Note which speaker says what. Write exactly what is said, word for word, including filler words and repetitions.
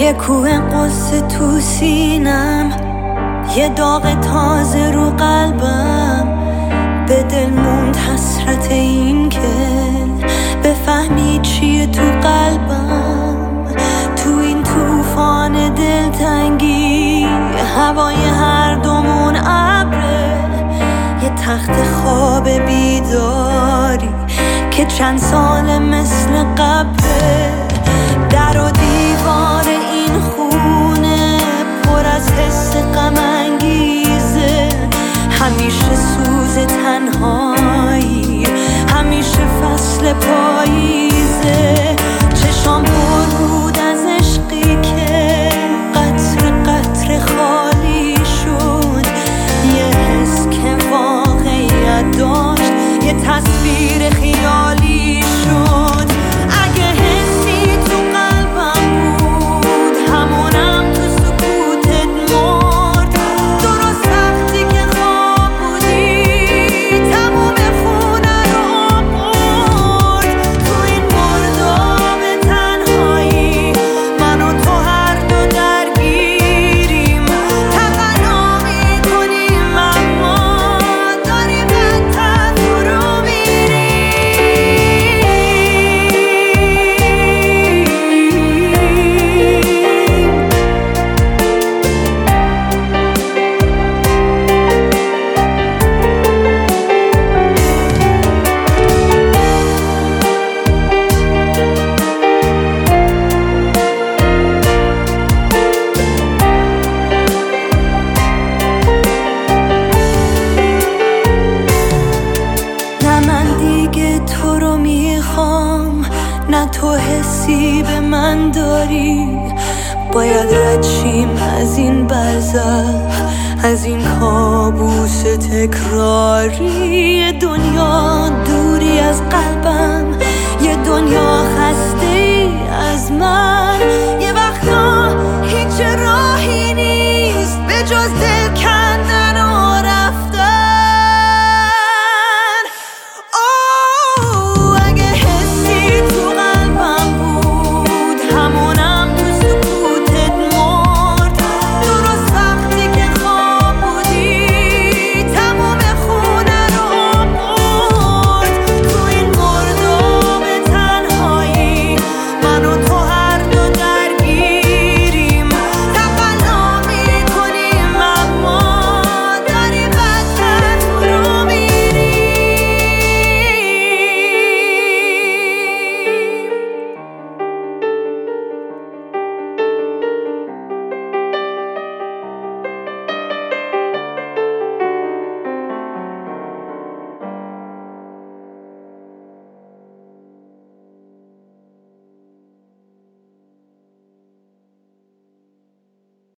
Speaker 1: یه کوه قصه تو سینم، یه داغ تازه رو قلبم. به دل موند حسرت این که بفهمی چیه تو قلبم. تو این طوفان دلتنگی هوای هر دومون ابره، یه تخت خواب بیداری که چند سال مثل قبره. در و دیوار این خونه پر از حس غم انگیزه، همیشه سوز تنهایی، همیشه فصل پاییزه. چشام پر بود از عشقی که قطر قطر خالی شد، یه حس که واقعیت داشت، یه تصویر خیالی شد. اگه حسی تو قلبم بود همونم تو سکوتت مرد، درست وقتی که خواب بودی تموم خونه رو برد. تو این مرداب تنهایی من و تو هر دو درگیریم، تقلا میکنیم اما داریم بدتر فرو میریم. نه من دیگه تو رو میخوام، نه تو حسی به من داری. باید رد شیم از این برزخ، از این کابوس تکراری. یه دنیا دوری از قلبم، یه دنیا خسته ای از من، یه